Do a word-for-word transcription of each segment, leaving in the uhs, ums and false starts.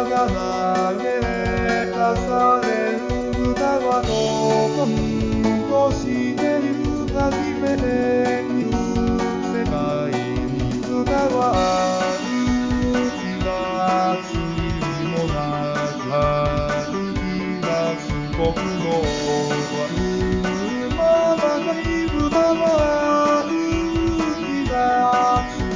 が投げ出される歌はどんとしている初めて見る世界に歌は歩き出す意味もなく歩き出す僕のあるままに歌は歩き出す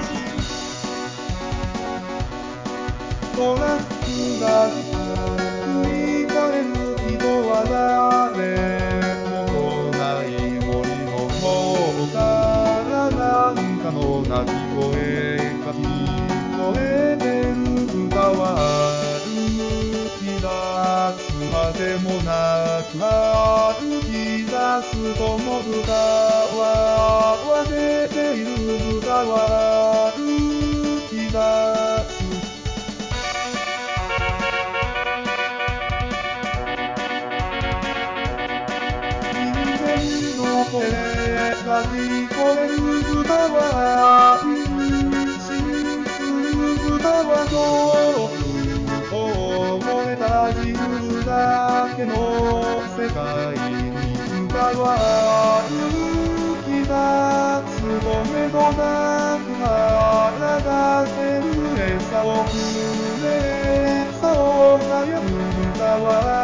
トラックが振り返る人は誰も来ない森の方からなんかの鳴き声が聞こえてる歌は歩き出すまでもなく歩き出すとも歌は忘れている歌は歩き出す声が聞こえる歌は安心する歌はどう覚えた自由だけの世界に歌は歩き出す止めどなく腹出せる餌をくれ餌を悩む歌は